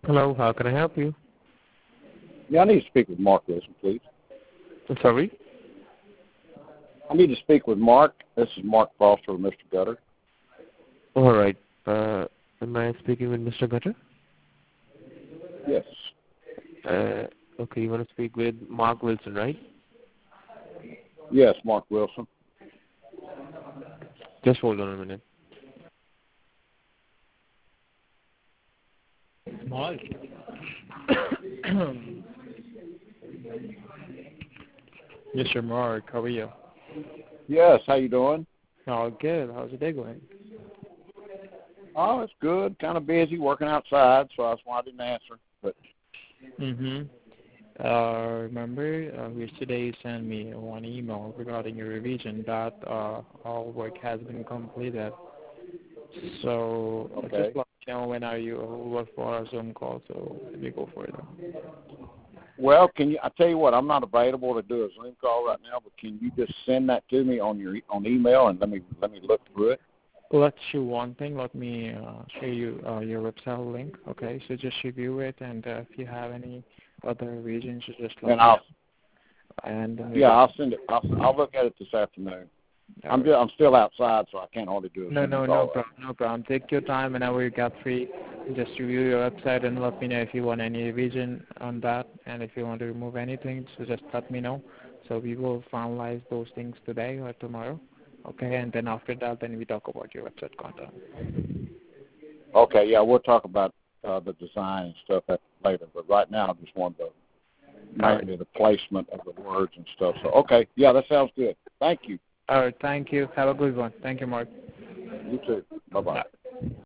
Hello, how can I help you? Yeah, I need to speak with Mark Wilson, please. I'm sorry? I need to speak with Mark. This is Mark Foster with Mr. Gutter. All right. Am I speaking with Mr. Gutter? Yes. Okay, you want to speak with Mark Wilson, right? Yes, Mark Wilson. Just hold on a minute. Mark. Mr. Mark, how are you? Yes, how you doing? Oh, good. How's your day going? Oh, it's good. Kind of busy working outside, so that's why I didn't answer. But Remember, yesterday you sent me one email regarding your revision that all work has been completed. So okay. just let me know when are you available for a Zoom call, so let me go for it. Well, can you? I tell you what, I'm not available to do a Zoom call right now, but can you just send that to me on email and let me look through it? Let's do one thing. Let me show you your website link. Okay, so just review it, and if you have any other revisions, you just let me know. I'll send it. I'll look at it this afternoon. I'm still outside, so I can't hardly do it. No problem. Take your time whenever you get free. Just review your website and let me know if you want any revision on that, and if you want to remove anything, so just let me know. So we will finalize those things today or tomorrow. Okay, and then after that, then we talk about your website content. Okay, yeah, we'll talk about the design and stuff later, but right now I just wanted to mainly the placement of the words and stuff. So, okay, yeah, that sounds good. Thank you. All right, thank you. Have a good one. Thank you, Mark. You too. Bye-bye. Bye.